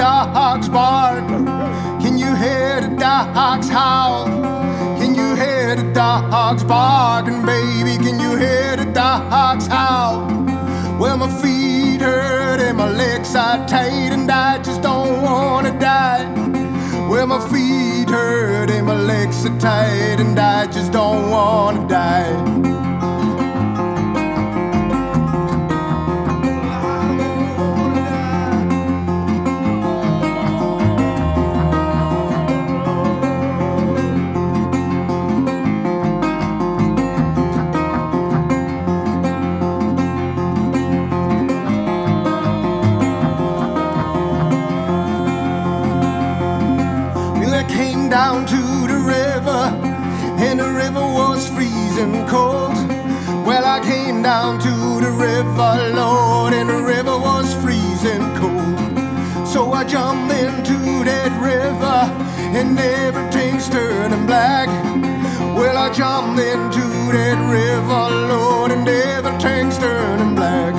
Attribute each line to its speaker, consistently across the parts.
Speaker 1: dogs bark? Can you hear the dogs howl? Can you hear the dogs barking, baby? Can you hear the dogs howl? Well, my feet hurt and my legs are tight, and I just don't wanna die. Well, my feet hurt and my legs are tight, and I just don't wanna die. Down to the river, and the river was freezing cold. Well, I came down to the river, Lord, and the river was freezing cold. So I jumped into that river, and everything's turning black. Well, I jumped into that river, Lord, and everything's turning black.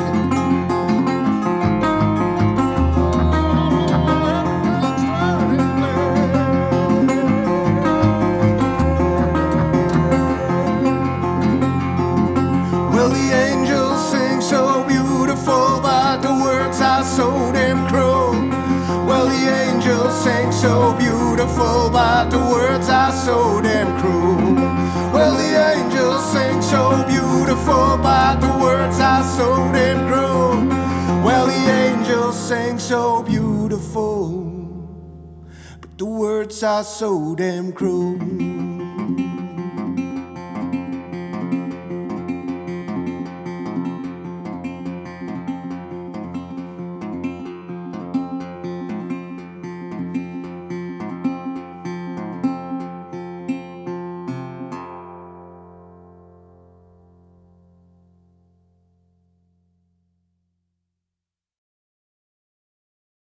Speaker 1: Well, the angels sing so beautiful, but the words are so damn cruel. Well, the angels sing so beautiful, but the words are so damn cruel. Well, the angels sing so beautiful, but the words are so damn cruel. Well, the angels sing so beautiful, but the words are so damn cruel.